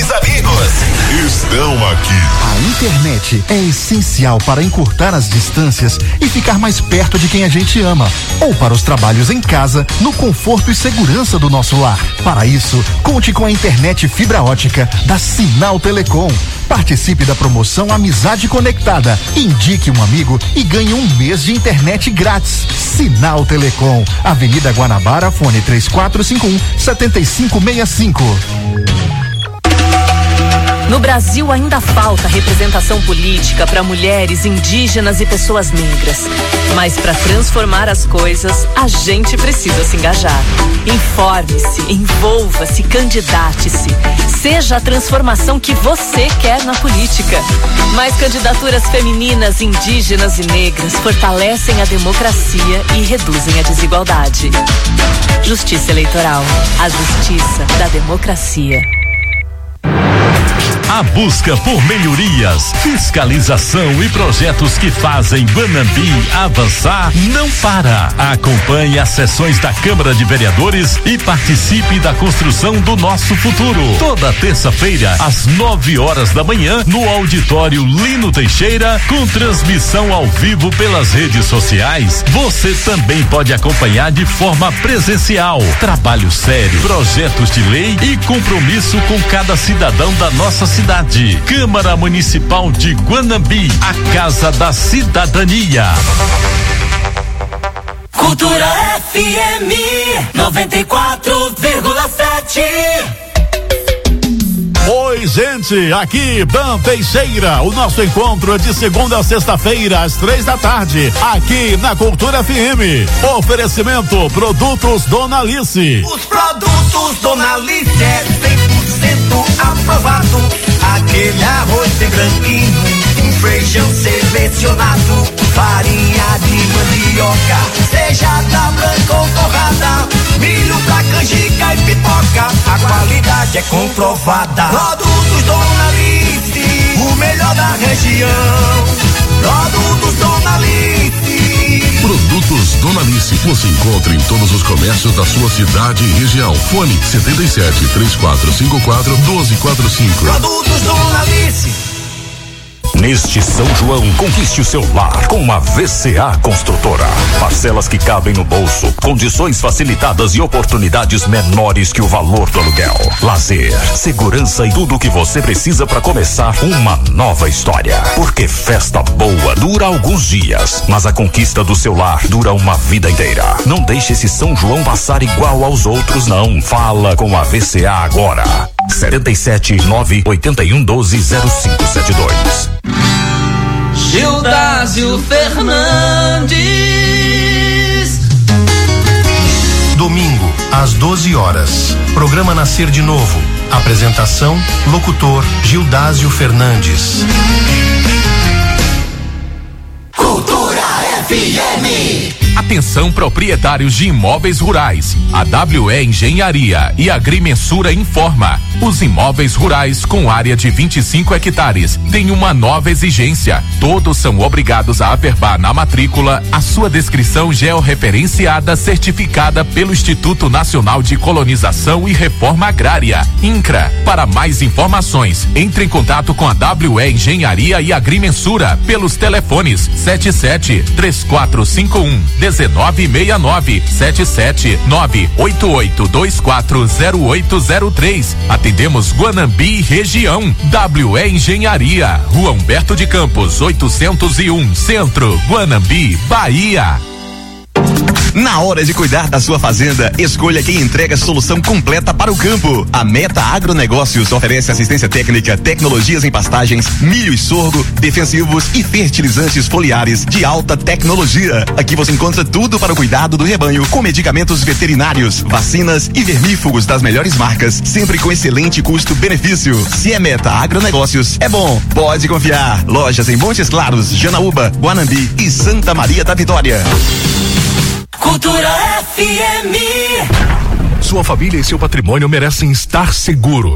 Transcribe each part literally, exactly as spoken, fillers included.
melhores amigos estão aqui. A internet é essencial para encurtar as distâncias e ficar mais perto de quem a gente ama, ou para os trabalhos em casa, no conforto e segurança do nosso lar. Para isso, conte com a internet fibra ótica da Sinal Telecom. Participe da promoção Amizade Conectada. Indique um amigo e ganhe um mês de internet grátis. Sinal Telecom, Avenida Guanabara, fone três quatro cinco um, sete cinco seis cinco. No Brasil ainda falta representação política para mulheres, indígenas e pessoas negras. Mas para transformar as coisas, a gente precisa se engajar. Informe-se, envolva-se, candidate-se. Seja a transformação que você quer na política. Mais candidaturas femininas, indígenas e negras fortalecem a democracia e reduzem a desigualdade. Justiça Eleitoral, a justiça da democracia. A busca por melhorias, fiscalização e projetos que fazem Guanambi avançar não para. Acompanhe as sessões da Câmara de Vereadores e participe da construção do nosso futuro. Toda terça-feira, às nove horas da manhã, no auditório Lino Teixeira, com transmissão ao vivo pelas redes sociais. Você também pode acompanhar de forma presencial. Trabalho sério, projetos de lei e compromisso com cada cidadão da nossa cidade. Cidade. Câmara Municipal de Guanambi, a Casa da Cidadania. Cultura F M noventa e quatro vírgula sete. Oi, gente, aqui Dan Teixeira. O nosso encontro é de segunda a sexta-feira, às três da tarde, aqui na Cultura F M. Oferecimento Produtos Dona Alice. Os produtos Dona Alice é cem por cento aprovado. Aquele arroz bem branquinho, um feijão selecionado, farinha de mandioca, seja da branca ou torrada, milho pra canjica e pipoca, a qualidade é comprovada. Produtos Dona Alice, o melhor da região. Produtos Dona Alice. Produtos Dona Alice, você encontra em todos os comércios da sua cidade e região. Fone setenta e sete, três quatro cinco quatro, doze quarenta e cinco. Produtos Dona Alice. Neste São João, conquiste o seu lar com uma V C A Construtora. Parcelas que cabem no bolso, condições facilitadas e oportunidades menores que o valor do aluguel. Lazer, segurança e tudo o que você precisa para começar uma nova história. Porque festa boa dura alguns dias, mas a conquista do seu lar dura uma vida inteira. Não deixe esse São João passar igual aos outros, não. Fala com a V C A agora. setenta e sete, nove oito um, doze, zero cinco sete dois. Gildásio Fernandes. Domingo, às doze horas. Programa Nascer de Novo. Apresentação, locutor Gildásio Fernandes. Cultura F M. Atenção, proprietários de imóveis rurais. A W E Engenharia e Agrimensura informa. Os imóveis rurais com área de vinte e cinco hectares têm uma nova exigência. Todos são obrigados a averbar na matrícula a sua descrição georreferenciada certificada pelo Instituto Nacional de Colonização e Reforma Agrária, INCRA. Para mais informações, entre em contato com a W E Engenharia e Agrimensura pelos telefones sete sete, três quatro cinco um, um nove seis nove, sete sete, nove oito oito dois quatro zero oito zero três. Atendemos Guanambi região. W E Engenharia, Rua Humberto de Campos, oitocentos e um, Centro, Guanambi, Bahia. Na hora de cuidar da sua fazenda, escolha quem entrega solução completa para o campo. A Meta Agronegócios oferece assistência técnica, tecnologias em pastagens, milho e sorgo, defensivos e fertilizantes foliares de alta tecnologia. Aqui você encontra tudo para o cuidado do rebanho, com medicamentos veterinários, vacinas e vermífugos das melhores marcas, sempre com excelente custo-benefício. Se é Meta Agronegócios, é bom, pode confiar. Lojas em Montes Claros, Janaúba, Guanambi e Santa Maria da Vitória. Cultura F M. Sua família e seu patrimônio merecem estar seguros.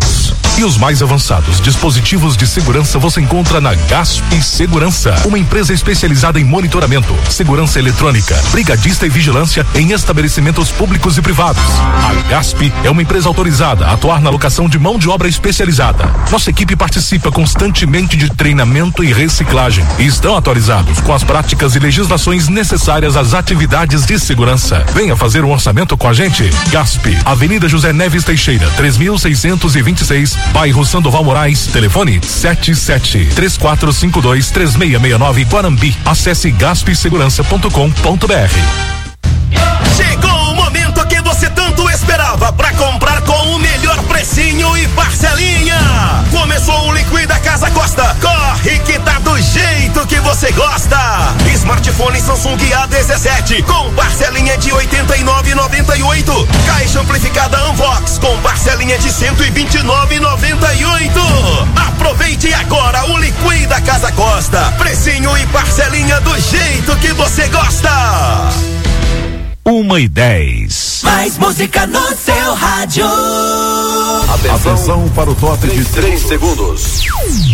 E os mais avançados dispositivos de segurança você encontra na Gasp Segurança, uma empresa especializada em monitoramento, segurança eletrônica, brigadista e vigilância em estabelecimentos públicos e privados. A Gasp é uma empresa autorizada a atuar na alocação de mão de obra especializada. Nossa equipe participa constantemente de treinamento e reciclagem e estão atualizados com as práticas e legislações necessárias às atividades de segurança. Venha fazer um orçamento com a gente. Gasp, Avenida José Neves Teixeira, três mil seiscentos e vinte e seis, bairro Sandoval Moraes, telefone sete sete três quatro cinco dois três seis seis nove, Guarambi. Acesse gasp segurança ponto com ponto b r. Chegou o momento que você tanto esperava para comprar com o melhor precinho e parcelinha. Começou o Liquida Casa Costa. Corre que tá do jeito que você gosta. Smartphone Samsung A dezessete com parcelinha de oitenta e nove reais e noventa e oito centavos. Caixa amplificada Unvox com parcelinha de cento e vinte e nove reais e noventa e oito centavos. Aproveite agora o Liquida Casa Costa. Precinho e parcelinha do jeito que você gosta. Uma e dez. Mais música no seu rádio. Atenção, Atenção para o top de três segundos.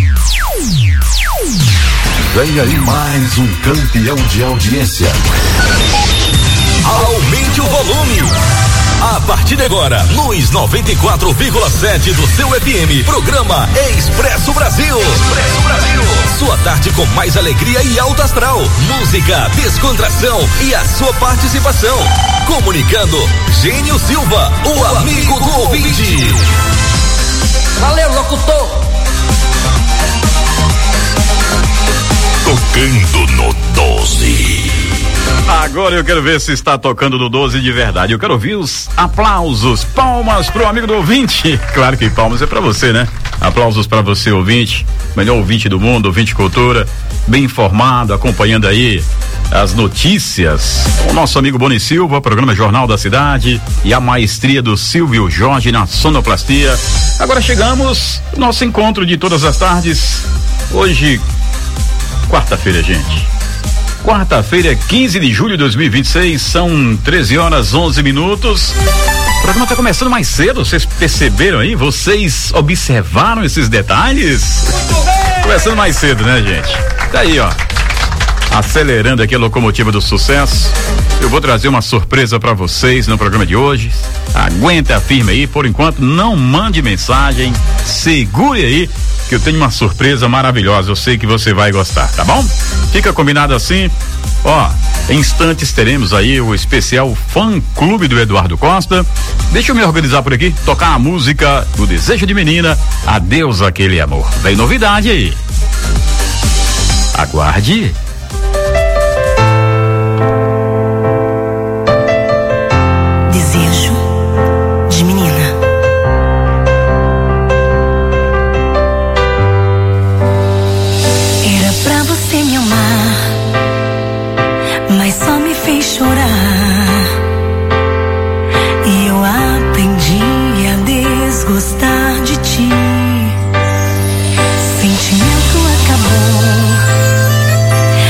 Vem aí mais um campeão de audiência. Aumente o volume. A partir de agora, nos noventa e quatro vírgula sete do seu F M, programa Expresso Brasil. Expresso Brasil. Sua tarde com mais alegria e alto astral. Música, descontração e a sua participação. Comunicando, Gênio Silva, o, o amigo, amigo do ouvinte. Valeu, locutor. Tocando no doze. Agora eu quero ver se está tocando no doze de verdade. Eu quero ouvir os aplausos, palmas pro amigo do ouvinte. Claro que palmas é pra você, né? Aplausos pra você, ouvinte, melhor ouvinte do mundo, ouvinte cultura, bem informado, acompanhando aí as notícias. O nosso amigo Boni Silva, programa Jornal da Cidade e a maestria do Silvio Jorge na sonoplastia. Agora chegamos no nosso encontro de todas as tardes. Hoje, quarta-feira, gente. Quarta-feira, quinze de julho de dois mil e vinte e seis, são treze horas onze minutos. O programa está começando mais cedo, vocês perceberam aí? Vocês observaram esses detalhes? Começando mais cedo, né, gente? Tá aí, ó. Acelerando aqui a locomotiva do sucesso. Eu vou trazer uma surpresa para vocês no programa de hoje. Aguenta firme aí, por enquanto não mande mensagem, segure aí que eu tenho uma surpresa maravilhosa, eu sei que você vai gostar, tá bom? Fica combinado assim, ó, em instantes teremos aí o especial Fã Clube do Eduardo Costa. Deixa eu me organizar por aqui, tocar a música do Desejo de Menina, Adeus Aquele Amor. Vem novidade aí. Aguarde. Desejo de menina. Era pra você me amar, mas só me fez chorar. E eu aprendi a desgostar de ti. Sentimento acabou,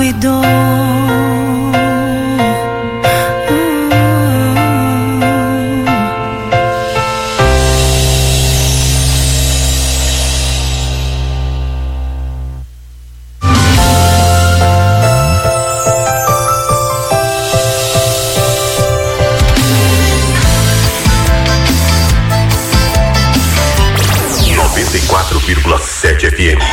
cuidou. noventa e quatro vírgula sete F M.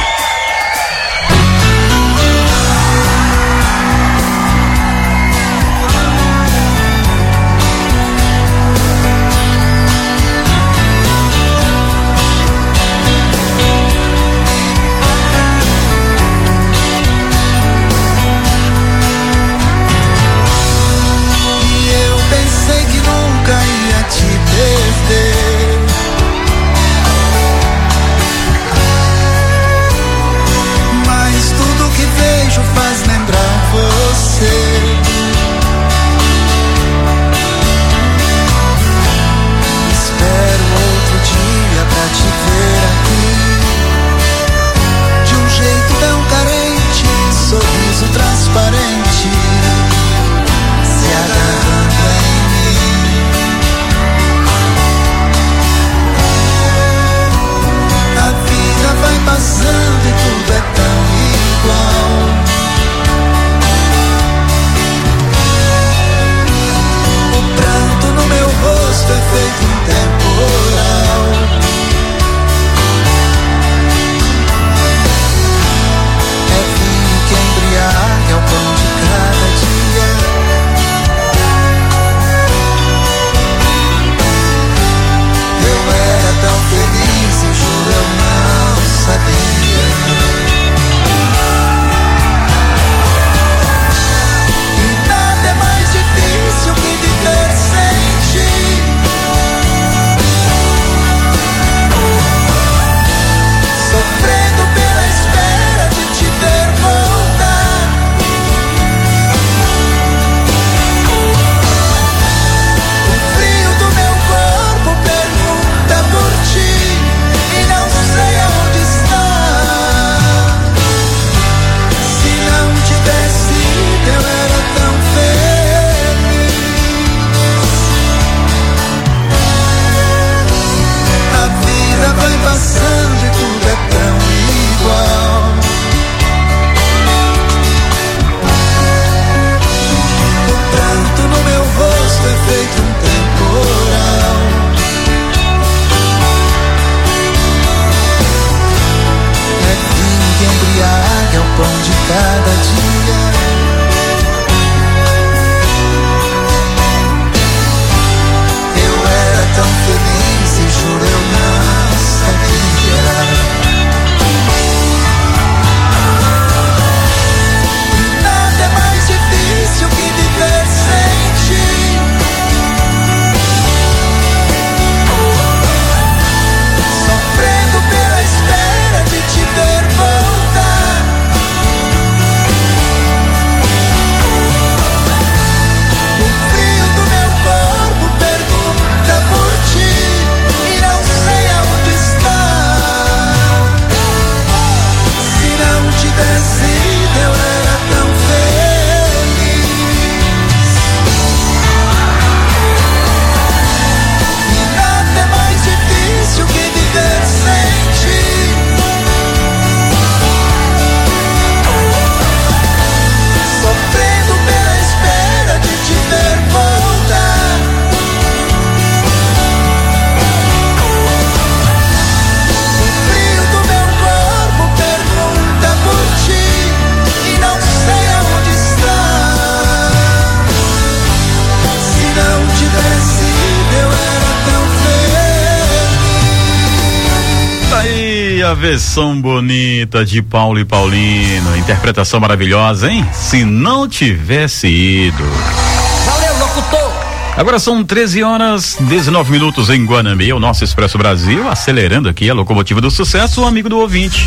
A versão bonita de Paulo e Paulino, interpretação maravilhosa, hein? Se não tivesse ido. Valeu, locutor! Agora são treze horas, dezenove minutos em Guanambi, o nosso Expresso Brasil, acelerando aqui a locomotiva do sucesso, o amigo do ouvinte.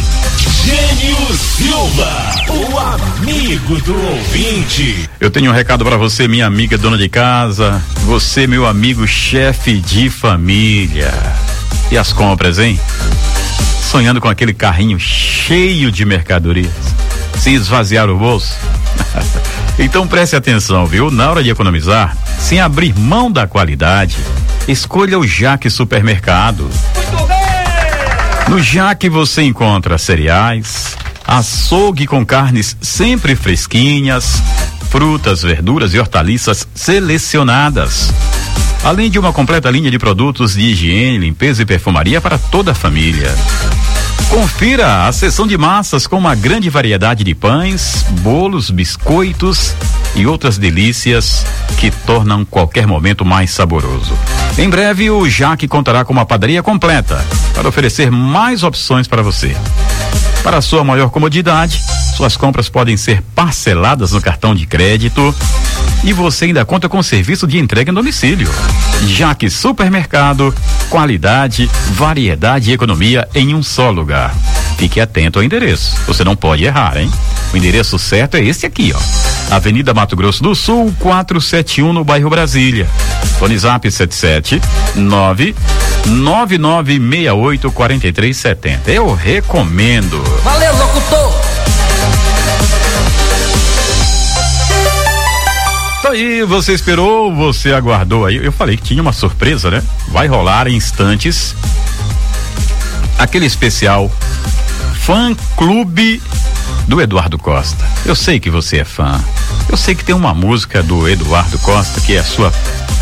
Gênio Silva, o amigo do ouvinte. Eu tenho um recado para você, minha amiga dona de casa, você, meu amigo chefe de família. E as compras, hein? Sonhando com aquele carrinho cheio de mercadorias, sem esvaziar o bolso? Então preste atenção, viu? Na hora de economizar, sem abrir mão da qualidade, escolha o Jaque Supermercado. Muito bem! No Jaque você encontra cereais, açougue com carnes sempre fresquinhas, frutas, verduras e hortaliças selecionadas. Além de uma completa linha de produtos de higiene, limpeza e perfumaria para toda a família. Confira a seção de massas com uma grande variedade de pães, bolos, biscoitos e outras delícias que tornam qualquer momento mais saboroso. Em breve, o Jaque contará com uma padaria completa para oferecer mais opções para você. Para sua maior comodidade, suas compras podem ser parceladas no cartão de crédito e você ainda conta com serviço de entrega em domicílio. Jaque Supermercado, qualidade, variedade e economia em um só lugar. Fique atento ao endereço, você não pode errar, hein? O endereço certo é esse aqui, ó. Avenida Mato Grosso do Sul, quatrocentos e setenta e um, no bairro Brasília. Fone Zap sete sete nove nove nove seis oito quatro três sete zero. Eu recomendo. Valeu, locutor! Tá aí, você esperou, você aguardou aí. Eu falei que tinha uma surpresa, né? Vai rolar em instantes aquele especial Fã Clube do Eduardo Costa. Eu sei que você é fã. Eu sei que tem uma música do Eduardo Costa que é a sua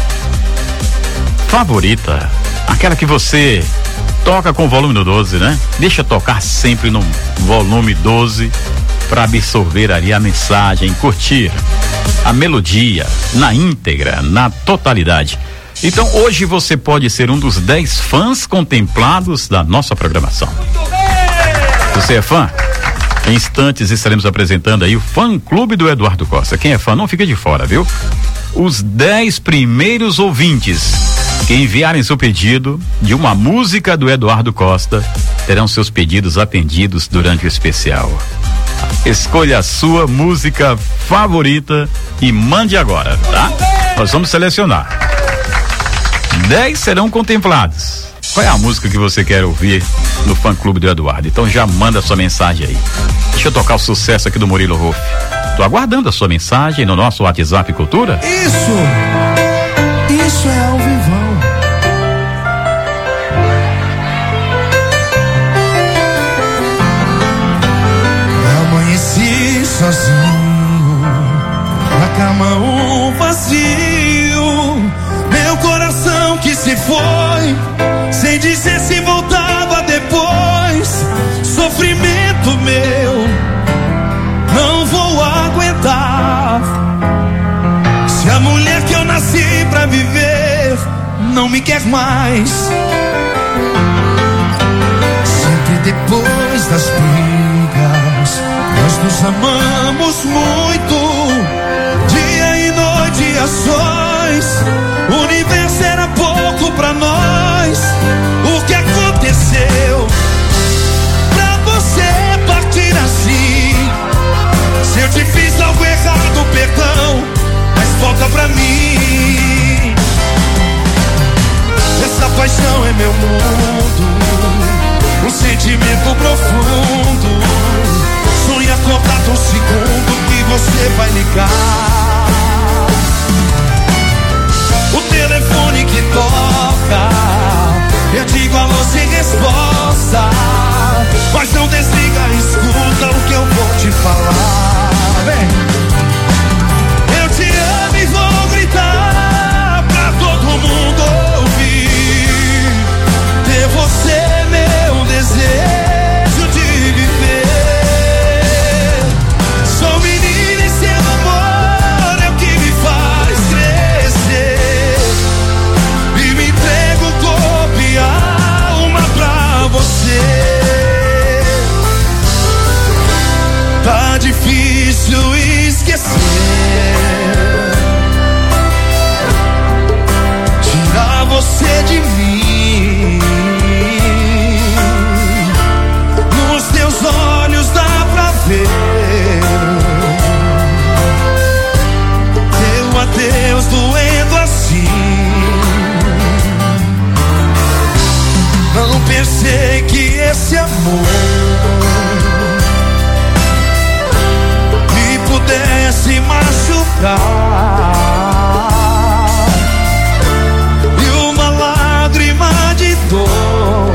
favorita. Aquela que você toca com o volume no doze, né? Deixa tocar sempre no volume doze para absorver ali a mensagem, curtir a melodia na íntegra, na totalidade. Então hoje você pode ser um dos dez fãs contemplados da nossa programação. Você é fã? Em instantes estaremos apresentando aí o Fã Clube do Eduardo Costa. Quem é fã não fica de fora, viu? Os dez primeiros ouvintes que enviarem seu pedido de uma música do Eduardo Costa terão seus pedidos atendidos durante o especial. Escolha a sua música favorita e mande agora, tá? Nós vamos selecionar. dez serão contemplados. Qual é a música que você quer ouvir no Fã Clube do Eduardo? Então já manda sua mensagem aí. Deixa eu tocar o sucesso aqui do Murilo Ruff. Tô aguardando a sua mensagem no nosso WhatsApp Cultura. Isso, isso é ao vivão. Amanheci sozinho, na cama um vazio, meu coração que se foi, sem dizer se voltava depois. Sofrimento meu, não vou aguentar. Se a mulher que eu nasci pra viver não me quer mais. Sempre depois das brigas, nós nos amamos muito, dia e noite a sós. O universo era pouco pra nós. O que aconteceu pra você partir assim? Se eu te fiz algo errado, perdão, mas volta pra mim. Essa paixão é meu mundo, um sentimento profundo. Sonho acordado um segundo que você vai ligar. O telefone que toca, eu digo alô sem resposta, mas não desliga, escuta o que eu vou te falar. Vem. Eu te amo e vou gritar pra todo mundo ouvir. Ter você é meu desejo de viver. ficar. E uma lágrima de dor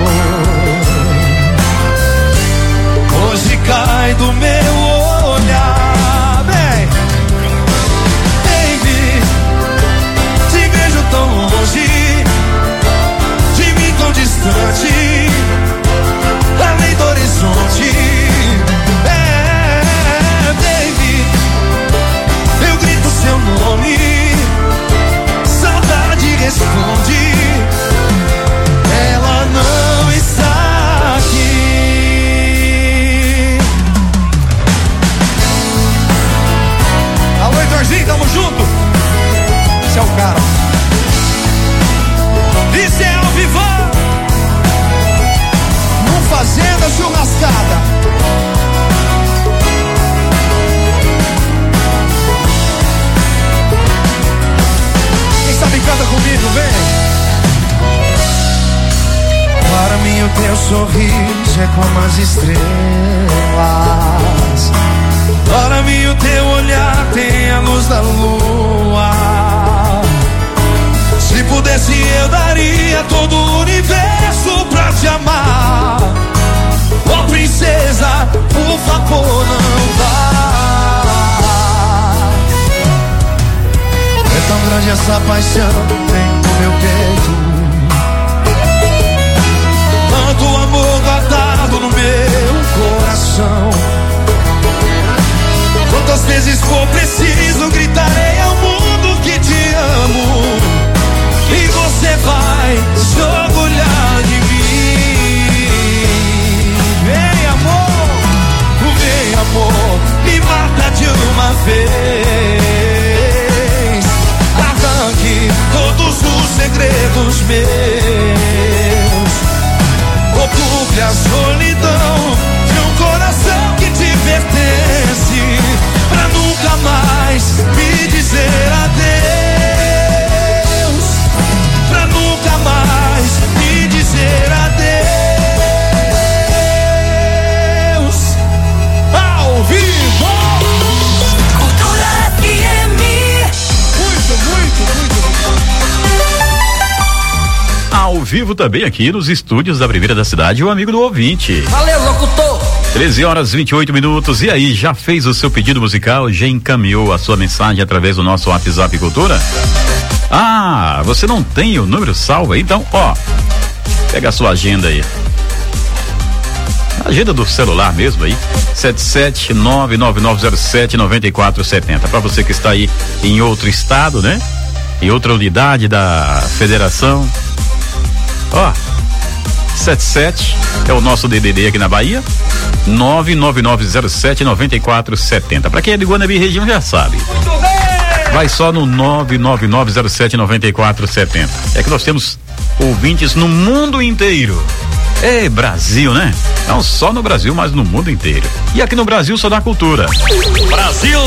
hoje cai do meu olhar. Bem, baby, te vejo tão longe de mim, tão distante, além do horizonte. É, baby, eu grito seu nome, saudade responde, ela não está aqui. Alô, Heitorzinho, tamo junto. Esse é o cara. Isso é ao vivo. No Fazenda Churrascada. Quem sabe canta comigo, vem. Para mim o teu sorriso é como as estrelas. Para mim o teu olhar tem a luz da lua. Se pudesse eu daria todo o universo pra te amar. Ó princesa, por favor não vá. É tão grande essa paixão que tem no meu peito, tanto amor guardado no meu coração. Quantas vezes for preciso gritarei ao mundo que te amo, e você vai se orgulhar de mim. Vem amor, vem amor, me mata de uma vez. Arranque todos os segredos meus, ocupe a solidão de um coração que te pertence, pra nunca mais me dizer adeus, pra nunca mais me dizer adeus. Ao vivo, Cultura F M. Muito, muito, muito. Ao vivo também aqui nos estúdios da Primeira da Cidade, o amigo do ouvinte. Valeu, locutor. treze horas e vinte e oito minutos. E aí, já fez o seu pedido musical? Já encaminhou a sua mensagem através do nosso WhatsApp Cultura? Ah, você não tem o número salvo aí? Então, ó, pega a sua agenda aí. Agenda do celular mesmo aí, sete sete nove nove nove zero sete nove quatro sete zero. Para você que está aí em outro estado, né? Em outra unidade da federação. Ó, sete sete é o nosso D D D aqui na Bahia, nove nove nove zero sete nove quatro sete zero. Para quem é de Guanabara região já sabe. Vai só no nove nove nove zero sete nove quatro sete zero. É que nós temos ouvintes no mundo inteiro. É Brasil, né? Não só no Brasil, mas no mundo inteiro. E aqui no Brasil só dá cultura. Brasil!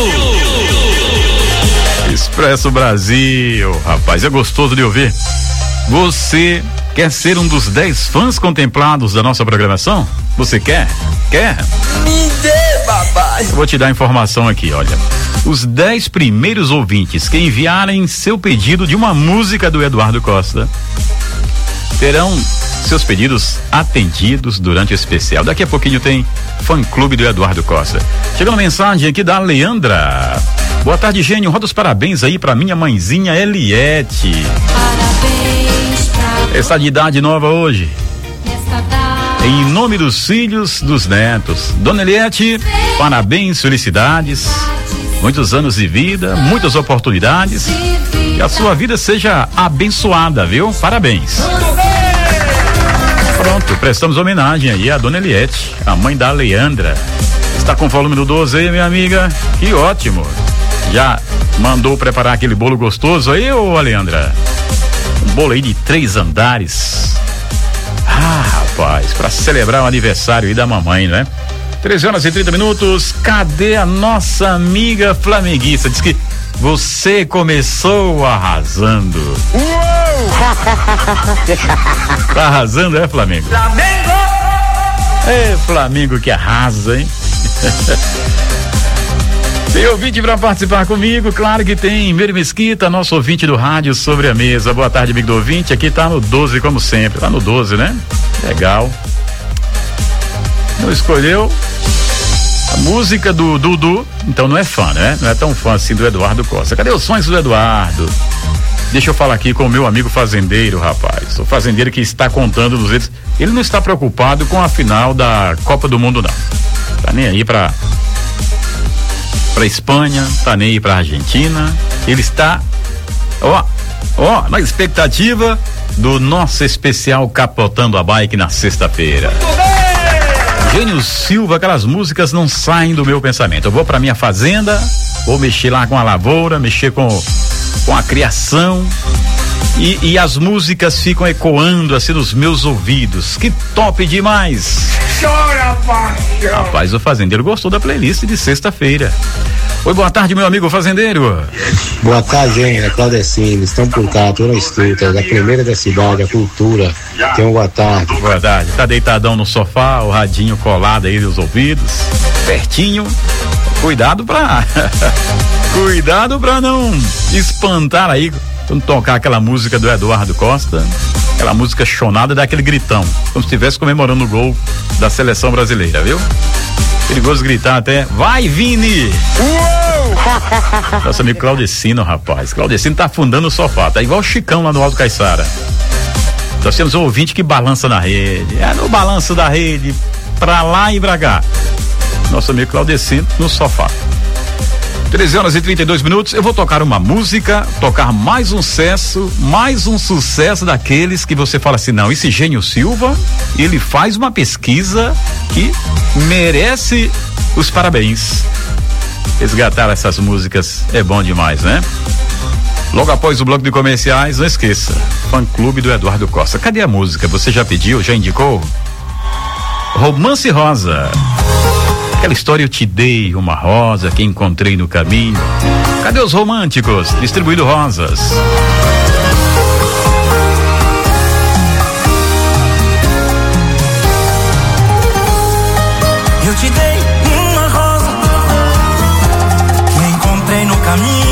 Expresso Brasil, rapaz, é gostoso de ouvir. Você quer ser um dos dez fãs contemplados da nossa programação? Você quer? Quer? Me dê, papai. Eu vou te dar a informação aqui, olha. Os dez primeiros ouvintes que enviarem seu pedido de uma música do Eduardo Costa terão seus pedidos atendidos durante o especial. Daqui a pouquinho tem fã clube do Eduardo Costa. Chegando mensagem aqui da Leandra. Boa tarde, gênio. Roda os parabéns aí pra minha mãezinha Eliette. Parabéns pra Está de idade nova hoje. Em nome dos filhos, dos netos. Dona Eliette, parabéns, felicidades. Muitos anos de vida, muitas oportunidades. Que a sua vida seja abençoada, viu? Parabéns. Pronto, prestamos homenagem aí à Dona Eliette, a mãe da Leandra. Está com o volume do doze aí, minha amiga? Que ótimo. Já mandou preparar aquele bolo gostoso aí, ô Leandra? Um bolo aí de três andares. Ah, rapaz, para celebrar o aniversário aí da mamãe, né? treze horas e trinta minutos. Cadê a nossa amiga flamenguista? Diz que você começou arrasando. Uou! Tá arrasando, é, Flamengo? Flamengo! É, Flamengo que arrasa, hein? Tem ouvinte para participar comigo? Claro que tem. Meire Mesquita, nosso ouvinte do rádio Sobre a Mesa. Boa tarde, amigo do ouvinte. Aqui tá no doze, como sempre. Tá no doze, né? Legal. Não escolheu a música do Dudu, então não é fã, né? Não é tão fã assim do Eduardo Costa. Cadê os sonhos do Eduardo? Deixa eu falar aqui com o meu amigo fazendeiro, rapaz. O fazendeiro que está contando dos dedos. Ele não está preocupado com a final da Copa do Mundo, não. Tá nem aí pra, pra Espanha, tá nem aí pra Argentina. Ele está, ó, ó, na expectativa do nosso especial Capotando a Bike na sexta-feira. Gênio Silva, aquelas músicas não saem do meu pensamento. Eu vou pra minha fazenda, vou mexer lá com a lavoura, mexer com, com a criação e, e as músicas ficam ecoando assim nos meus ouvidos. Que top demais! Chora, paixão! Rapaz, o fazendeiro gostou da playlist de sexta-feira. Oi, boa tarde, meu amigo fazendeiro. Boa tarde, gente. É Claudecine. Estão por cá, tô na escuta, da primeira da cidade, a cultura. Tenham boa tarde. Boa tarde. Tá deitadão no sofá, o radinho colado aí nos ouvidos, pertinho. Cuidado pra. Cuidado pra não espantar aí quando tocar aquela música do Eduardo Costa. Aquela música chonada, dá aquele gritão, como se estivesse comemorando o gol da seleção brasileira, viu? Perigoso gritar até, vai Vini! Uou! Nosso amigo Claudecino, rapaz. Claudecino tá afundando o sofá, tá igual o Chicão lá no Alto Caiçara. Nós temos um ouvinte que balança na rede, é no balanço da rede, pra lá e pra cá. Nosso amigo Claudecino no sofá. treze horas e trinta e dois minutos, eu vou tocar uma música, tocar mais um sucesso, mais um sucesso daqueles que você fala assim, não, esse Gênio Silva, ele faz uma pesquisa que merece os parabéns. Resgatar essas músicas é bom demais, né? Logo após o bloco de comerciais, não esqueça, Fã Clube do Eduardo Costa. Cadê a música? Você já pediu, já indicou? Romance Rosa. Aquela história, eu te dei uma rosa que encontrei no caminho. Cadê os românticos? Distribuindo rosas. Eu te dei uma rosa que encontrei no caminho.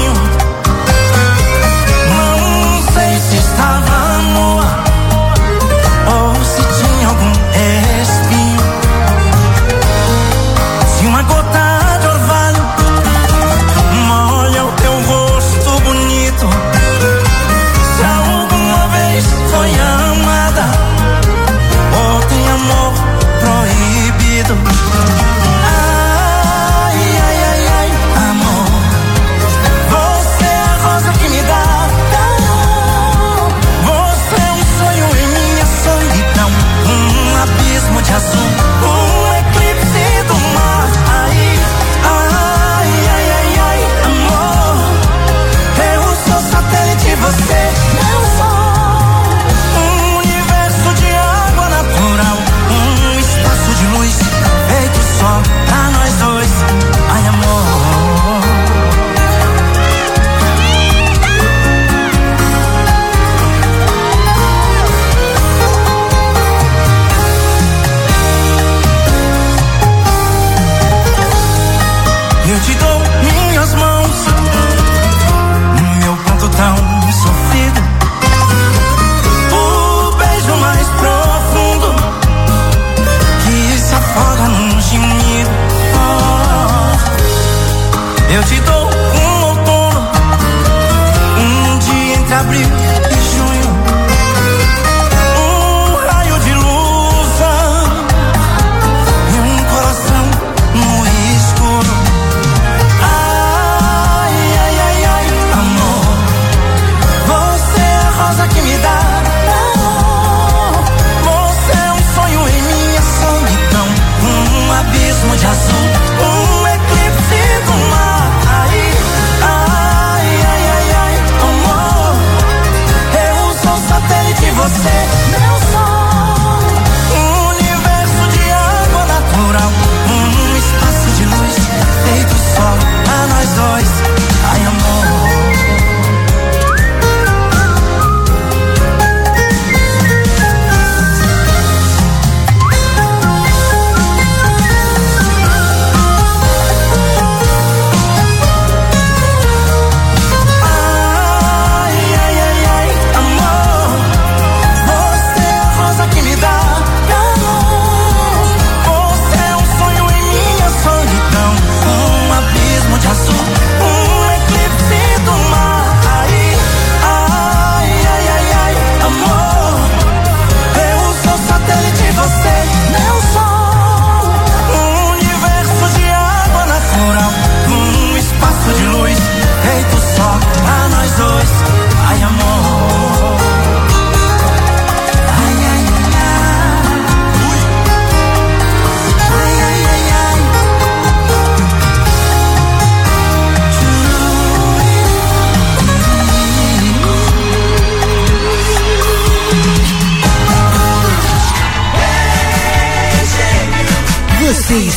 Não sei se estava boa ou se tinha algum espinho. Se uma gota de orvalho molha o teu rosto bonito, se alguma vez foi amada ou tem amor proibido. Ai, ai, ai, ai, amor,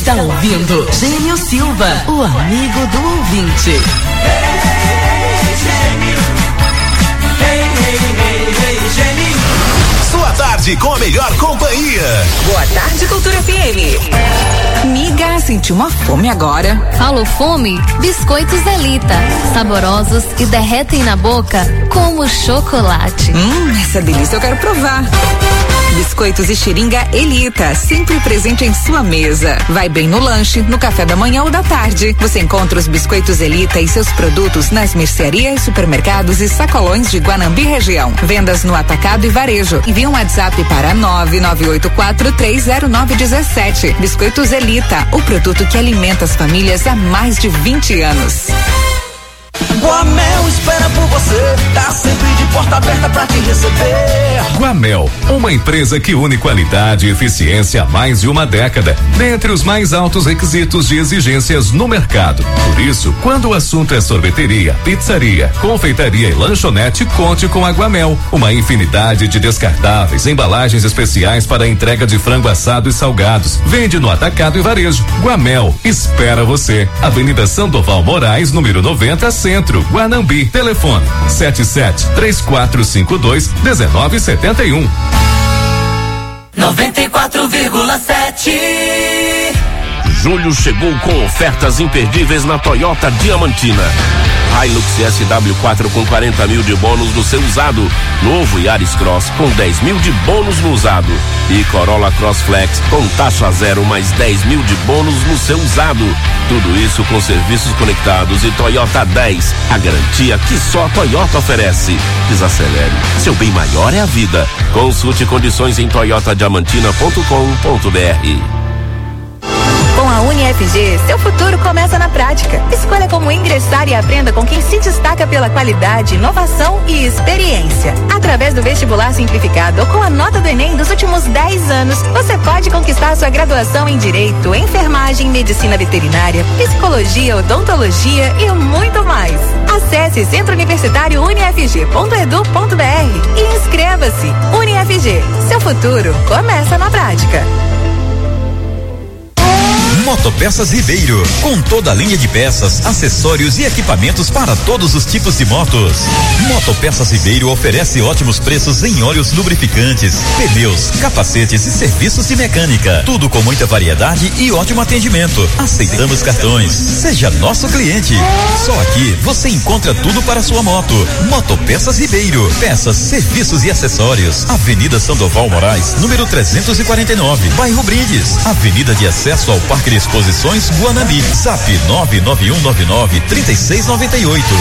está ouvindo Gênio Silva, o amigo do ouvinte. Sua tarde com a melhor companhia. Boa tarde, Cultura F M. Miga, senti uma fome agora. Falou fome? Biscoitos Elita. Saborosos e derretem na boca como chocolate. Hum, essa delícia eu quero provar. Biscoitos e Xiringa Elita, sempre presente em sua mesa. Vai bem no lanche, no café da manhã ou da tarde. Você encontra os Biscoitos Elita e seus produtos nas mercearias, supermercados e sacolões de Guanambi região. Vendas no atacado e varejo. Envie um WhatsApp para nove nove oito quatro três zero nove um sete. Biscoitos Elita, o produto que alimenta as famílias há mais de vinte anos. Guamel espera por você, tá sempre de porta aberta pra te receber. Guamel, uma empresa que une qualidade e eficiência há mais de uma década, dentre os mais altos requisitos de exigências no mercado. Por isso, quando o assunto é sorveteria, pizzaria, confeitaria e lanchonete, conte com a Guamel. Uma infinidade de descartáveis, embalagens especiais para a entrega de frango assado e salgados. Vende no atacado e varejo. Guamel espera você. Avenida Sandoval Moraes, número noventa, Centro, Guanambi. Telefone sete sete três quatro cinco dois um nove sete um. noventa e quatro vírgula sete. Julho chegou com ofertas imperdíveis na Toyota Diamantina. Hilux S W quatro com quarenta mil de bônus no seu usado. Novo Yaris Cross com dez mil de bônus no usado. E Corolla Cross Flex com taxa zero mais dez mil de bônus no seu usado. Tudo isso com serviços conectados e Toyota dez. A garantia que só a Toyota oferece. Desacelere. Seu bem maior é a vida. Consulte condições em toyota diamantina ponto com ponto b r. Com a UniFG, seu futuro começa na prática. Escolha como ingressar e aprenda com quem se destaca pela qualidade, inovação e experiência. Através do vestibular simplificado ou com a nota do Enem dos últimos dez anos, você pode conquistar sua graduação em Direito, Enfermagem, Medicina Veterinária, Psicologia, Odontologia e muito mais. Acesse centro universitário unifg ponto edu ponto b r e inscreva-se. UniFG, seu futuro começa na prática. Motopeças Ribeiro, com toda a linha de peças, acessórios e equipamentos para todos os tipos de motos. Motopeças Ribeiro oferece ótimos preços em óleos lubrificantes, pneus, capacetes e serviços de mecânica. Tudo com muita variedade e ótimo atendimento. Aceitamos cartões. Seja nosso cliente. Só aqui você encontra tudo para sua moto. Motopeças Ribeiro, peças, serviços e acessórios. Avenida Sandoval Moraes, número trezentos e quarenta e nove, bairro Brindes. Avenida de acesso ao Parque de Exposições Guanambi. Zap nove nove um nove nove três seis nove oito.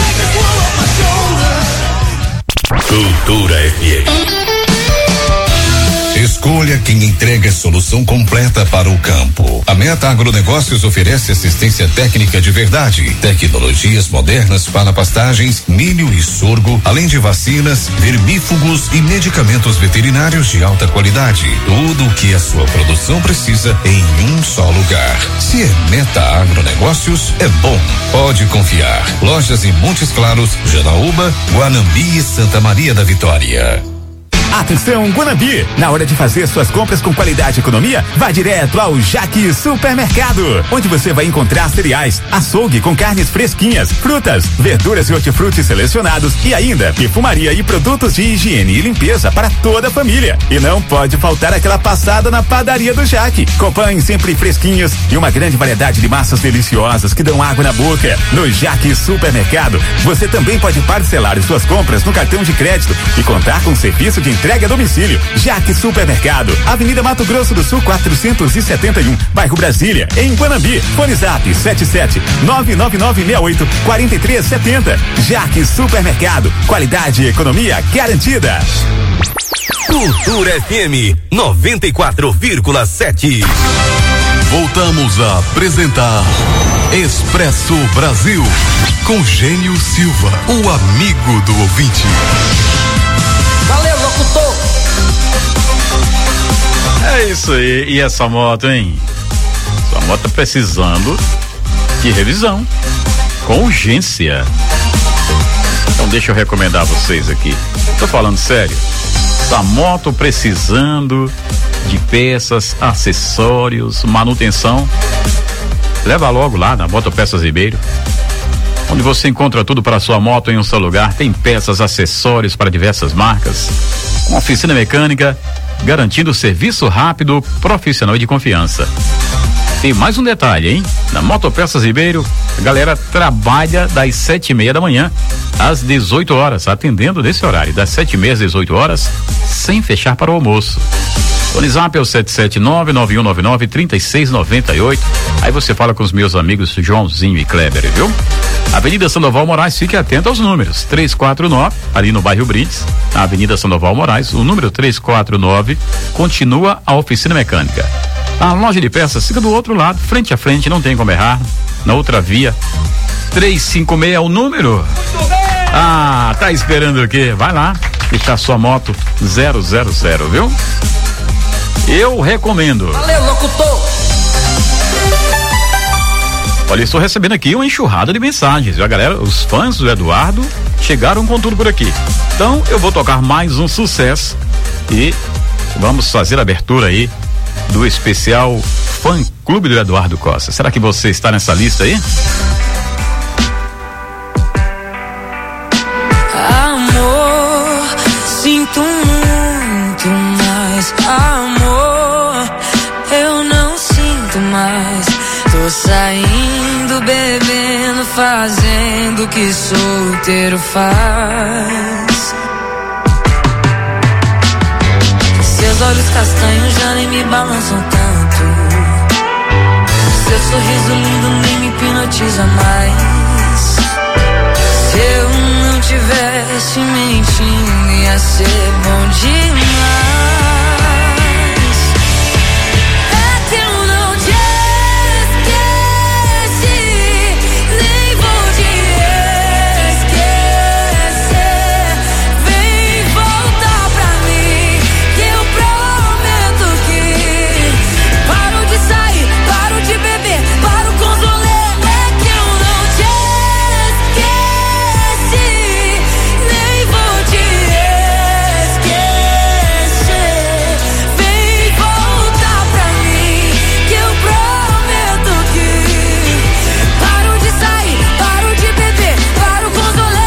Cultura F M. Escolha quem entrega a solução completa para o campo. A Meta Agronegócios oferece assistência técnica de verdade, tecnologias modernas para pastagens, milho e sorgo, além de vacinas, vermífugos e medicamentos veterinários de alta qualidade. Tudo o que a sua produção precisa em um só lugar. Se é Meta Agronegócios, é bom. Pode confiar. Lojas em Montes Claros, Janaúba, Guanambi e Santa Maria da Vitória. Atenção, Guanambi! Na hora de fazer suas compras com qualidade e economia, vá direto ao Jaque Supermercado, onde você vai encontrar cereais, açougue com carnes fresquinhas, frutas, verduras e hortifrutis selecionados e ainda perfumaria e produtos de higiene e limpeza para toda a família. E não pode faltar aquela passada na padaria do Jaque, com pães sempre fresquinhos e uma grande variedade de massas deliciosas que dão água na boca. No Jaque Supermercado, você também pode parcelar as suas compras no cartão de crédito e contar com serviço de entrega a domicílio. Jaque Supermercado, Avenida Mato Grosso do Sul quatrocentos e setenta e um, bairro Brasília, em Guanambi. Fone Zap sete sete nove nove nove seis oito quatro três sete zero. Jaque Supermercado, qualidade e economia garantida. Cultura F M noventa e quatro vírgula sete. Voltamos a apresentar Expresso Brasil com Gênio Silva, o amigo do ouvinte. Valeu, locutor! É isso aí, e essa moto, hein? Sua moto tá precisando de revisão, com urgência. Então deixa eu recomendar a vocês aqui. Tô falando sério. Essa moto precisando de peças, acessórios, manutenção. Leva logo lá na Motopeças Ribeiro, onde você encontra tudo para sua moto em um só lugar. Tem peças, acessórios para diversas marcas, com oficina mecânica, garantindo serviço rápido, profissional e de confiança. Tem mais um detalhe, hein? Na Motopeças Ribeiro, a galera trabalha das sete e meia da manhã às dezoito horas, atendendo nesse horário, das sete e meia às dezoito horas, sem fechar para o almoço. O Zap é o sete sete nove, nove um nove nove, três seis nove oito. Aí você fala com os meus amigos Joãozinho e Kleber, viu? Avenida Sandoval Moraes, fique atento aos números. três quatro nove, ali no bairro Brindes, na Avenida Sandoval Moraes, o número três quatro nove, continua a oficina mecânica. A loja de peças fica do outro lado, frente a frente, não tem como errar. Na outra via, trezentos e cinquenta e seis é o número. Ah, tá esperando o quê? Vai lá, deixar sua moto zero zero zero, viu? Eu recomendo. Valeu, locutor! Olha, estou recebendo aqui uma enxurrada de mensagens, viu? A galera, os fãs do Eduardo chegaram com tudo por aqui. Então, eu vou tocar mais um sucesso e vamos fazer a abertura aí do especial Fã Clube do Eduardo Costa. Será que você está nessa lista aí? Amor, sinto muito mais. Amor, eu não sinto mais. Tô saindo, bebendo, fazendo o que solteiro faz. Seus olhos castanhos já nem me balançam tanto. Seu sorriso lindo nem me hipnotiza mais. Se eu não tivesse mentindo, ia ser bom demais. É que eu não te esqueci, nem vou te esquecer. Vem voltar pra mim, que eu prometo que paro de sair, paro de beber, paro com os rolê. É que eu não te esqueci, nem vou te esquecer. Vem voltar pra mim, que eu prometo que paro de sair, paro de beber, paro com os rolê.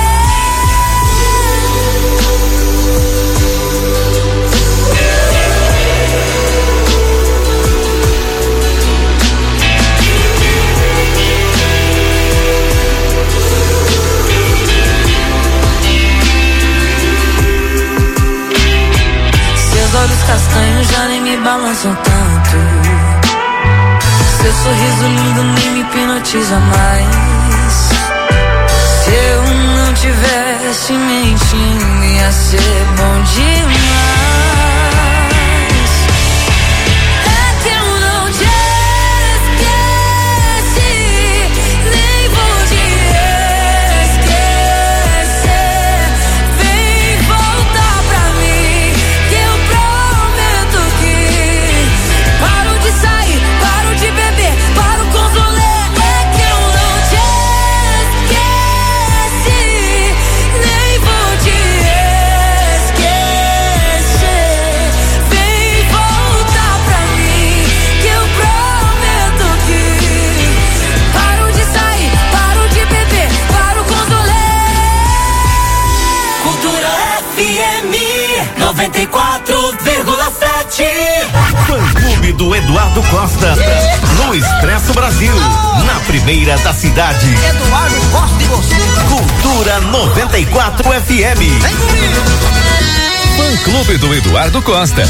Seus olhos castanhos já nem me balançam tanto. Seu sorriso lindo nem me hipnotiza mais. Se eu não tivesse mentindo, ia ser bom demais. É que eu não te esqueci, nem vou te esquecer. Vem voltar pra mim, que eu prometo que paro de sair, paro de beber, paro com os rolê. É que eu não te esqueci, nem vou te esquecer. Vem voltar pra mim, que eu prometo que paro de sair, paro de beber, paro com os rolê. Cultura F M noventa e quatro vírgula sete. Fã Clube do Eduardo Costa, no Expresso Brasil, na primeira da cidade. Eduardo Costa e você. Cultura noventa e quatro F M. Fã Clube do Eduardo Costa.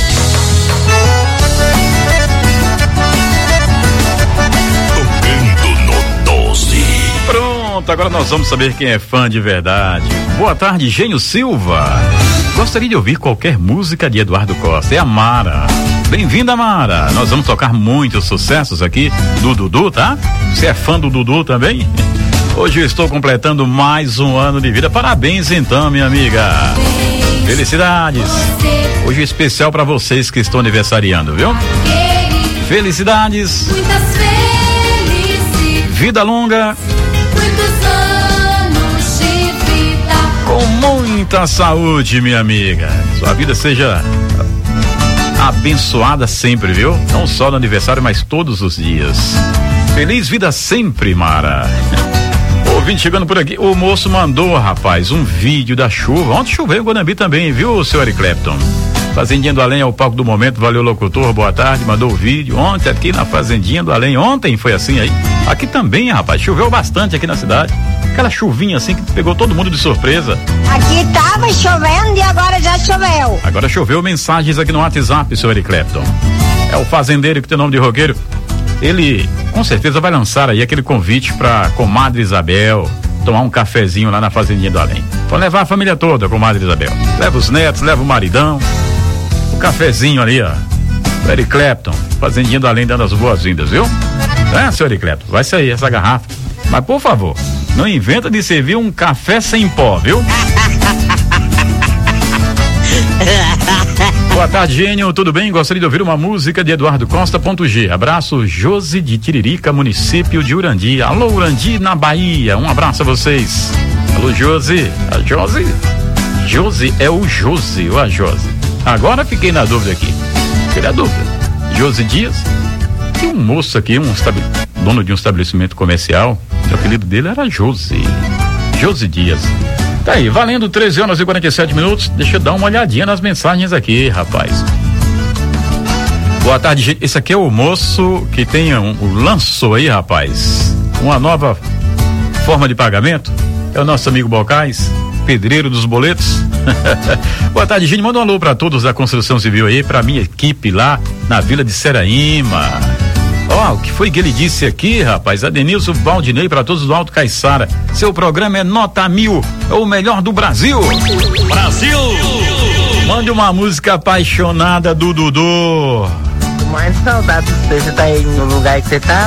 Pronto, agora nós vamos saber quem é fã de verdade. Boa tarde, Gênio Silva. Gostaria de ouvir qualquer música de Eduardo Costa. É a Mara. Bem-vinda, Mara. Nós vamos tocar muitos sucessos aqui do Dudu, tá? Você é fã do Dudu também? Hoje eu estou completando mais um ano de vida. Parabéns então, minha amiga. Felicidades. Hoje é especial para vocês que estão aniversariando, viu? Felicidades. Muitas felicidades. Vida longa. Muitos anos de vida. Com muita saúde, minha amiga. Sua vida seja abençoada sempre, viu? Não só no aniversário, mas todos os dias. Feliz vida sempre, Mara. Ouvinte chegando por aqui, o moço mandou, rapaz, um vídeo da chuva. Ontem choveu em Guanambi também, viu, senhor Eric Clapton? Fazendinha do Além é o palco do momento, valeu, locutor, boa tarde, mandou o vídeo. Ontem aqui na Fazendinha do Além, ontem foi assim aí. Aqui também, rapaz, choveu bastante aqui na cidade. Aquela chuvinha assim que pegou todo mundo de surpresa. Aqui tava chovendo e agora já choveu. Agora choveu, mensagens aqui no WhatsApp, senhor Eric Clapton. É o fazendeiro que tem nome de roqueiro. Ele com certeza vai lançar aí aquele convite pra comadre Isabel tomar um cafezinho lá na Fazendinha do Além. Vou levar a família toda, comadre Isabel. Leva os netos, leva o maridão. O cafezinho ali, ó. O Eric Clapton, Fazendinha do Além dando as boas-vindas, viu? É, senhor Eric Clapton, vai sair essa garrafa. Mas por favor, não inventa de servir um café sem pó, viu? Boa tarde, gênio, tudo bem? Gostaria de ouvir uma música de Eduardo Costa ponto G. Abraço, Josi de Tiririca, município de Urandi. Alô, Urandi, na Bahia. Um abraço a vocês. Alô, Josi. A Josi? Josi é o Josi ou a Josi? Agora fiquei na dúvida aqui. Fiquei na dúvida. Josi Dias. Tem um moço aqui, um estab... dono de um estabelecimento comercial. O apelido dele era Josi. Josi Dias. Tá aí, valendo treze horas e quarenta e sete minutos. Deixa eu dar uma olhadinha nas mensagens aqui, rapaz. Boa tarde, gente. Esse aqui é o moço que tem um, um lançou aí, rapaz, uma nova forma de pagamento. É o nosso amigo Bocais, pedreiro dos boletos. Boa tarde, gente. Manda um alô pra todos da construção civil aí, pra minha equipe lá na Vila de Seraíma. Ó, oh, o que foi que ele disse aqui, rapaz? Adenilson Valdinei, para todos do Alto Caiçara. Seu programa é nota mil, é o melhor do Brasil. Brasil! Mande uma música apaixonada do Dudu. Mais saudade de você, você tá aí no lugar que você tá?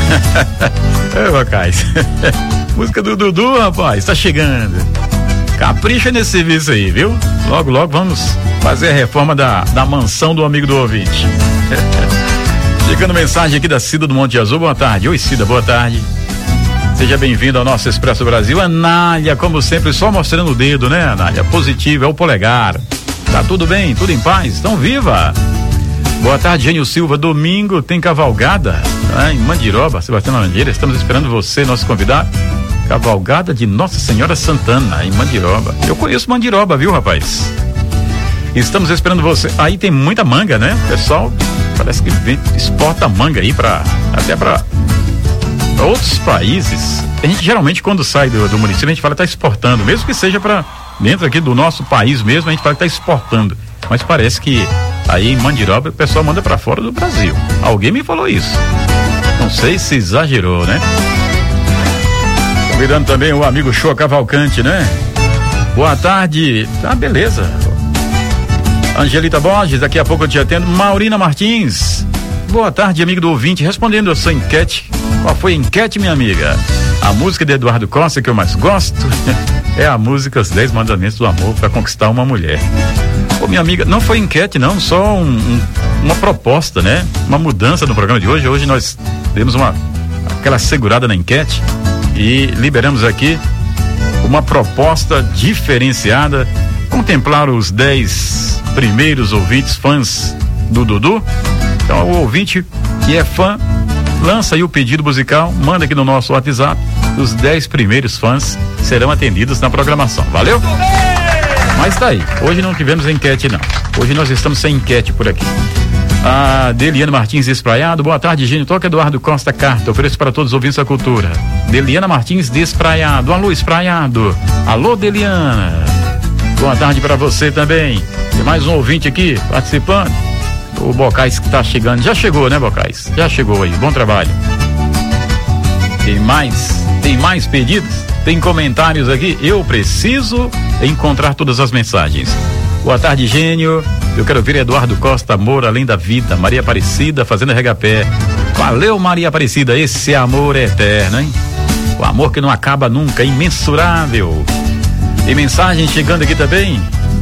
É, Bocais. Música do Dudu, rapaz, tá chegando. Capricha nesse serviço aí, viu? Logo, logo vamos fazer a reforma da, da mansão do amigo do ouvinte. Chegando mensagem aqui da Cida do Monte Azul, boa tarde. Oi, Cida, boa tarde. Seja bem-vindo ao nosso Expresso Brasil. Anália, como sempre, só mostrando o dedo, né, Anália? Positivo, é o polegar. Tá tudo bem? Tudo em paz? Estão viva? Boa tarde, Gênio Silva. Domingo tem cavalgada, né, em Mandiroba, Sebastião Laranjeira. Estamos esperando você, nosso convidado. Cavalgada de Nossa Senhora Santana, em Mandiroba. Eu conheço Mandiroba, viu, rapaz? Estamos esperando você. Aí tem muita manga, né? Pessoal, parece que vem, exporta manga aí para até para outros países. A gente geralmente quando sai do, do município a gente fala que tá exportando, mesmo que seja para dentro aqui do nosso país mesmo, a gente fala que tá exportando. Mas parece que aí em Mandiroba o pessoal manda para fora do Brasil. Alguém me falou isso. Não sei se exagerou, né? Convidando também o amigo Show Cavalcante, né? Boa tarde. Ah, beleza. Angelita Borges, daqui a pouco eu te atendo. Maurina Martins, boa tarde, amigo do ouvinte. Respondendo a sua enquete, qual foi a enquete, minha amiga? A música de Eduardo Costa que eu mais gosto é a música Os Dez Mandamentos do Amor para Conquistar uma Mulher. Ô, minha amiga, não foi enquete não, só um, um, uma proposta, né? Uma mudança no programa de hoje. Hoje nós demos uma aquela segurada na enquete e liberamos aqui uma proposta diferenciada, contemplar os dez primeiros ouvintes fãs do Dudu. Então o ouvinte que é fã lança aí o pedido musical, manda aqui no nosso WhatsApp. Os dez primeiros fãs serão atendidos na programação. Valeu? Mas tá aí, hoje não tivemos enquete não, hoje nós estamos sem enquete por aqui. A Deliana Martins Despraiado, boa tarde, Gênio. Toca Eduardo Costa Carta, ofereço para todos os ouvintes da cultura. Deliana Martins Despraiado, alô Espraiado, alô Deliana, boa tarde para você também. Tem mais um ouvinte aqui participando, o Bocais que tá chegando, já chegou, né, Bocais? Já chegou aí, bom trabalho. Tem mais, tem mais pedidos, tem comentários aqui, eu preciso encontrar todas as mensagens. Boa tarde, Gênio. Eu quero ver Eduardo Costa, Amor Além da Vida, Maria Aparecida, Fazenda Regapé. Valeu, Maria Aparecida, esse amor é eterno, hein? O amor que não acaba nunca, imensurável. E mensagem chegando aqui também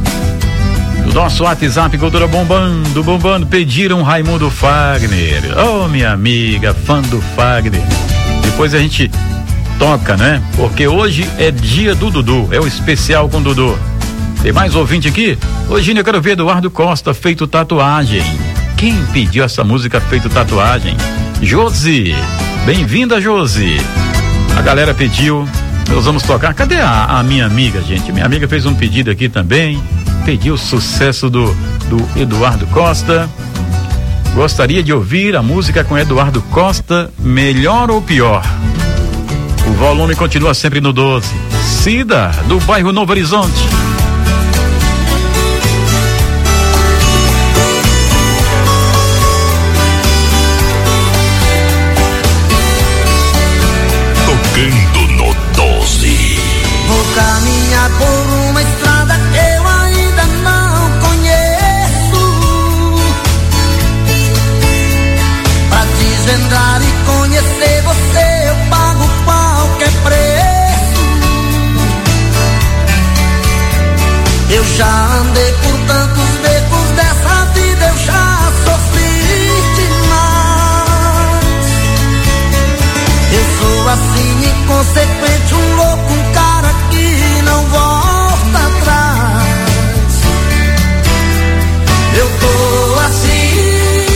do nosso WhatsApp, Cultura bombando, bombando, pediram Raimundo Fagner. Oh, minha amiga, fã do Fagner. Depois a gente toca, né? Porque hoje é dia do Dudu, é o especial com o Dudu. Tem mais ouvinte aqui? Ô Gino, eu quero ver Eduardo Costa, Feito Tatuagem. Quem pediu essa música, Feito Tatuagem? Josi. Bem-vinda, Josi. A galera pediu, nós vamos tocar. Cadê a, a minha amiga, gente? Minha amiga fez um pedido aqui também. Pediu o sucesso do, do Eduardo Costa. Gostaria de ouvir a música com Eduardo Costa, Melhor ou Pior? O volume continua sempre no doze. Cida, do bairro Novo Horizonte. Tocando no doze. Vou caminhar por uma estrada que eu ainda não conheço, pra desvendar e conhecer você eu pago qualquer preço. Eu já andei por tantos becos dessa vida, eu já sofri demais. Eu sou assim inconsequente, um louco, um cara que não volta atrás. Eu tô assim,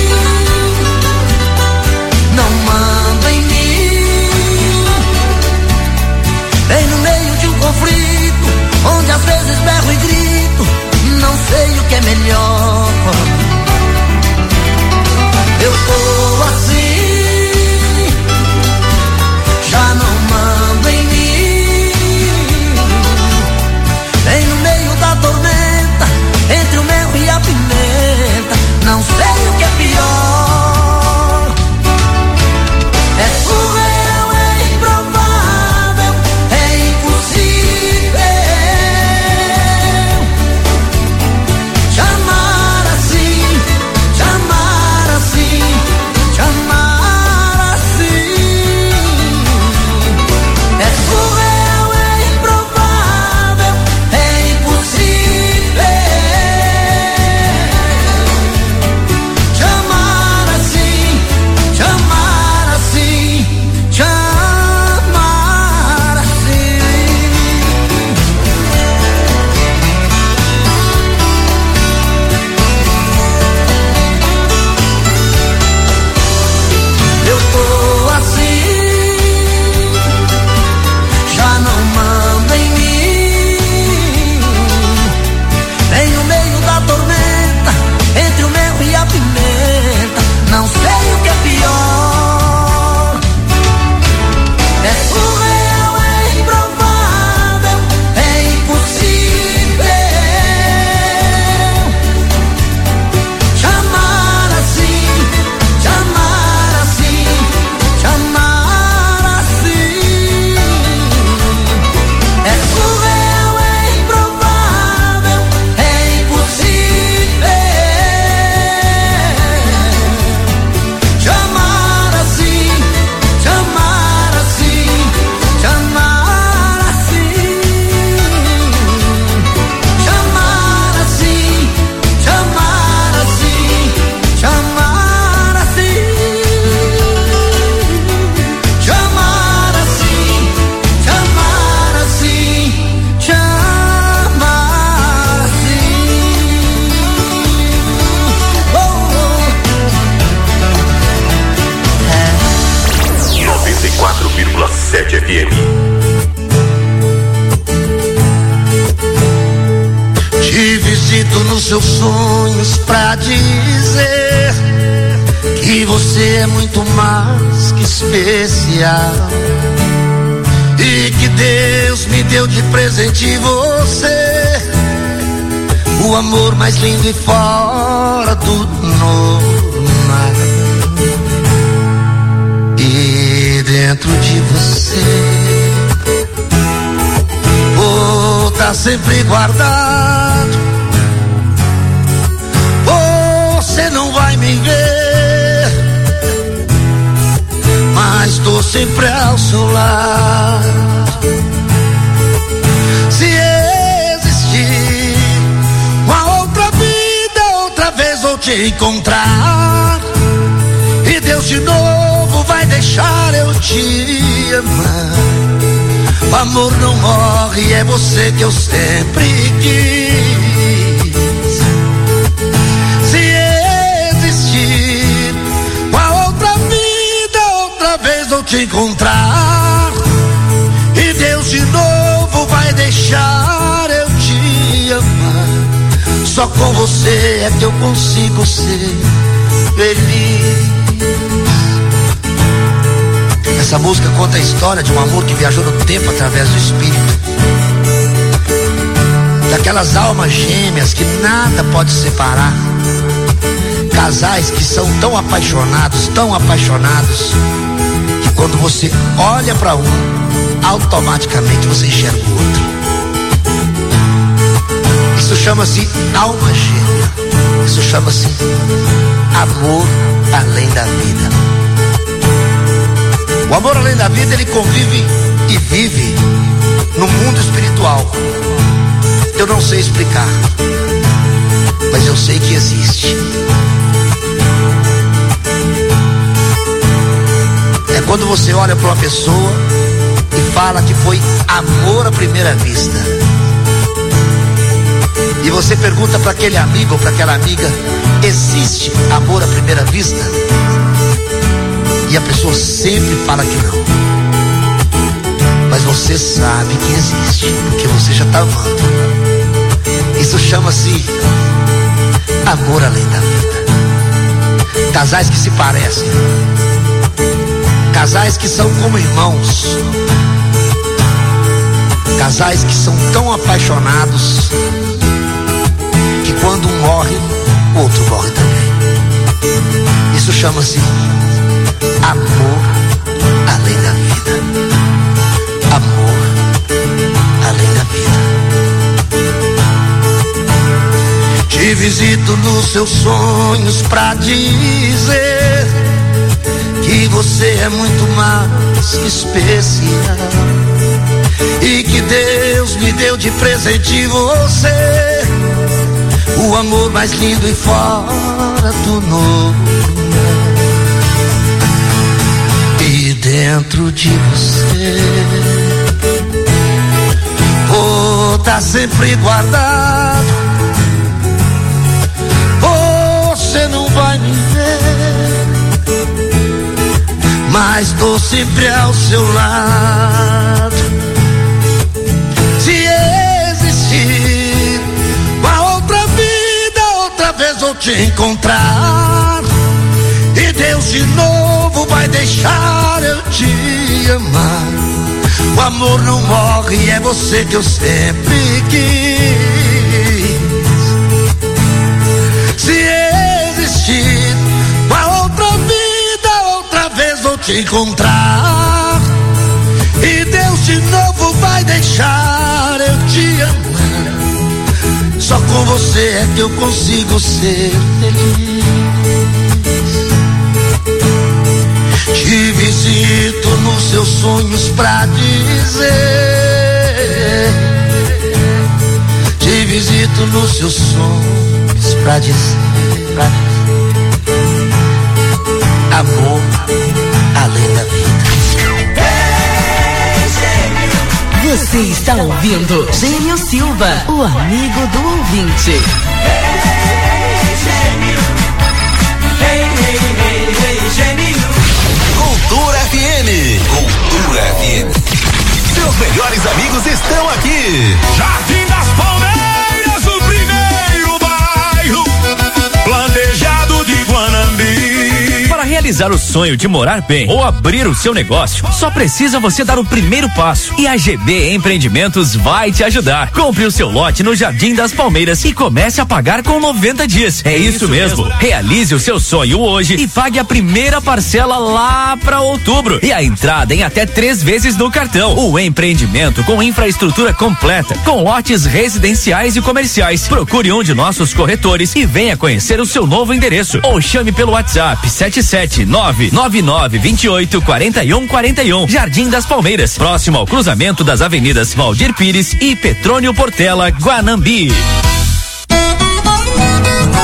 não mando em mim. Bem no meio de um conflito, onde às vezes berro e grito, não sei o que é melhor. Eu tô assim, já não mando em mim. Bem no meio da tormenta, entre o mel e a pimenta, não sei o que é pior. É surreal, é improvável, é impossível te amar assim, te amar assim, te amar assim. É surreal, é improvável, é impossível te amar assim, te amar assim, te amar assim. Eu tô assim, já não mando em mim. Bem no meio da tormenta, entre o mel e a pimenta, não sei o que é pior. É surreal, é improvável, é impossível te amar assim, te amar assim, te amar assim. É surreal, é improvável, é impossível te amar assim, te amar assim, te amar assim, te amar assim, te amar assim, te amar assim, te amar assim, te amar assim, te amar assim. noventa e quatro vírgula sete F M. Te visito nos seus sonhos pra dizer que você é muito mais que especial e que Deus me deu de presente você, o amor mais lindo e fora do normal. E dentro de você vou tá sempre guardado. Você não vai me ver, mas tô sempre ao seu lado. Se existir uma outra vida, outra vez vou te encontrar, e Deus de novo vai deixar eu te amar. O amor não morre, morre, é você que eu sempre quis. Se existir uma outra vida, outra vez vou te encontrar, e Deus de novo vai deixar eu te amar. Só com você é que eu consigo ser feliz. Essa música conta a história de um amor que viajou no tempo através do espírito, daquelas almas gêmeas que nada pode separar, casais que são tão apaixonados, tão apaixonados, que quando você olha para um, automaticamente você enxerga o outro. Isso chama-se alma gêmea, isso chama-se amor além da vida. O amor além da vida, ele convive e vive no mundo espiritual. Eu não sei explicar, mas eu sei que existe. É quando você olha para uma pessoa e fala que foi amor à primeira vista. E você pergunta para aquele amigo ou para aquela amiga: existe amor à primeira vista? E a pessoa sempre fala que não. Mas você sabe que existe, porque você já está amando. Isso chama-se amor além da vida. Casais que se parecem, casais que são como irmãos, casais que são tão apaixonados que quando um morre, o outro morre também. Isso chama-se amor além da vida. Amor além da vida. Te visito nos seus sonhos pra dizer que você é muito mais que especial, e que Deus me deu de presente você, o amor mais lindo e fora do normal. E dentro de você vou tá sempre guardado. Você não vai me ver, mas tô sempre ao seu lado. Se existir uma outra vida, outra vez vou te encontrar, e Deus de novo vai deixar eu te amar. O amor não morre, é você que eu sempre quis. Se existir uma outra vida, outra vez vou te encontrar, e Deus de novo vai deixar eu te amar. Só com você é que eu consigo ser feliz. Te visito nos seus sonhos pra dizer, te visito nos seus sonhos pra dizer, pra dizer, amor além da vida. Você está ouvindo Gênio Silva, o amigo do ouvinte. Cultura F M. Cultura F M. Seus melhores amigos estão aqui. Jardim das Palmeiras, o primeiro bairro planejado de Guanambi. Para realizar o sonho de morar bem ou abrir o seu negócio, só precisa você dar o primeiro passo, e a G B Empreendimentos vai te ajudar. Compre o seu lote no Jardim das Palmeiras e comece a pagar com noventa dias. É, é isso, isso mesmo. mesmo. Realize o seu sonho hoje e pague a primeira parcela lá para outubro, e a entrada em até três vezes no cartão. O empreendimento com infraestrutura completa, com lotes residenciais e comerciais. Procure um de nossos corretores e venha conhecer o seu novo endereço, ou chame pelo WhatsApp sete sete nove nove nove dois oito quatro um quatro um. Jardim das Palmeiras, próximo ao cruzamento das avenidas Valdir Pires e Petrônio Portela, Guanambi. O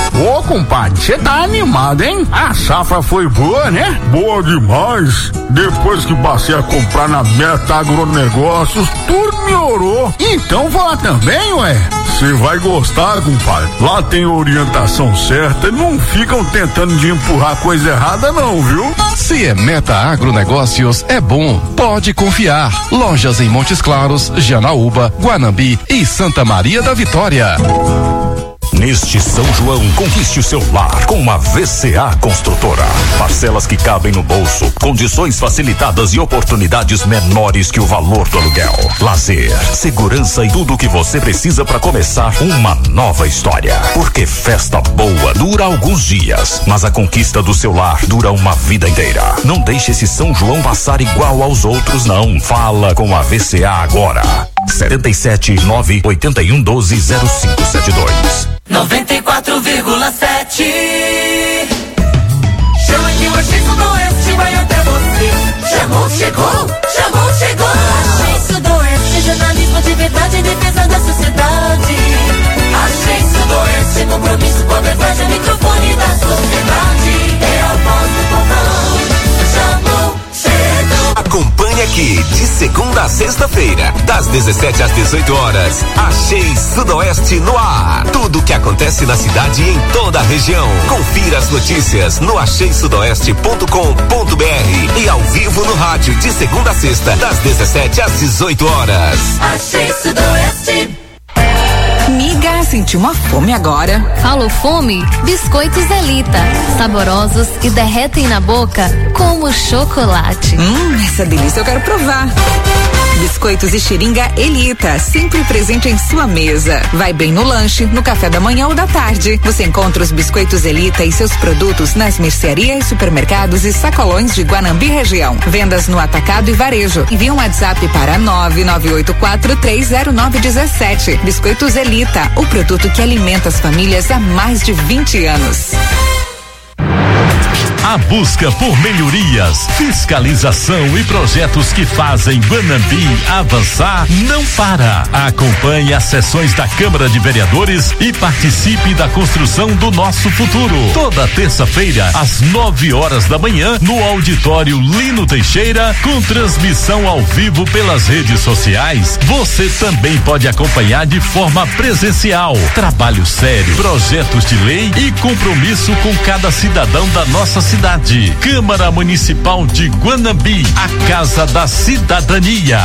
compadre, você tá animado, hein? A safra foi boa, né? Boa demais. Depois que passei a comprar na Meta Agronegócios, tudo melhorou. Então vou lá também, ué. Você vai gostar, compadre. Lá tem orientação certa e não ficam tentando de empurrar coisa errada não, viu? Se é Meta Agronegócios, é bom. Pode confiar. Lojas em Montes Claros, Janaúba, Guanambi e Santa Maria da Vitória. Neste São João, conquiste o seu lar com a V C A Construtora. Parcelas que cabem no bolso, condições facilitadas e oportunidades menores que o valor do aluguel. Lazer, segurança e tudo o que você precisa para começar uma nova história. Porque festa boa dura alguns dias, mas a conquista do seu lar dura uma vida inteira. Não deixe esse São João passar igual aos outros, não. Fala com a V C A agora. setenta e sete, nove oitenta e um, doze, zero cinco sete dois. noventa e quatro vírgula sete. Chama que o Axis Sudoeste vai até você. Chamou, chegou, chamou, chegou. Axis Sudoeste, jornalismo de verdade em defesa da sociedade. Axis Sudoeste, compromisso com a verdade, o microfone da sociedade. É a voz do povão. Chamou, chegou. Acompanhe aqui, de segunda a sexta-feira, das dezessete às dezoito horas, Axis Sudoeste no ar. Tudo o que acontece na cidade e em toda a região. Confira as notícias no axis sudoeste ponto com ponto br e ao vivo no rádio, de segunda a sexta, das dezessete às dezoito horas. Axis Sudoeste. Miga, sentiu uma fome agora? Falou fome? Biscoitos Elita. Saborosos e derretem na boca como chocolate. Hum, essa delícia eu quero provar. Biscoitos e Xiringa Elita, sempre presente em sua mesa. Vai bem no lanche, no café da manhã ou da tarde. Você encontra os Biscoitos Elita e seus produtos nas mercearias, supermercados e sacolões de Guanambi região. Vendas no atacado e varejo. Envie um WhatsApp para nove nove oito quatro três zero nove um sete. Biscoitos Elita, o produto que alimenta as famílias há mais de vinte anos. A busca por melhorias, fiscalização e projetos que fazem Guanambi avançar não para. Acompanhe as sessões da Câmara de Vereadores e participe da construção do nosso futuro. Toda terça-feira, às nove horas da manhã, no auditório Lino Teixeira, com transmissão ao vivo pelas redes sociais. Você também pode acompanhar de forma presencial. Trabalho sério, projetos de lei e compromisso com cada cidadão da nossa cidade. Cidade. Câmara Municipal de Guanambi, a Casa da Cidadania.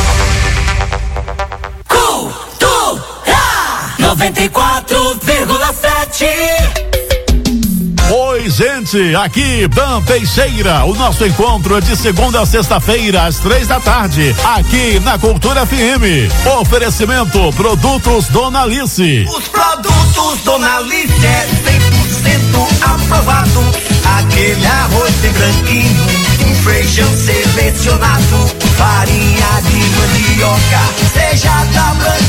Cultura noventa e quatro vírgula sete. Oi, gente, aqui Dan Teixeira. O nosso encontro é de segunda a sexta-feira, às três da tarde, aqui na Cultura F M. Oferecimento Produtos Dona Alice. Os produtos Dona Alice é cem por cento aprovado. Aquele arroz bem branquinho, um feijão selecionado, farinha de mandioca, seja da branca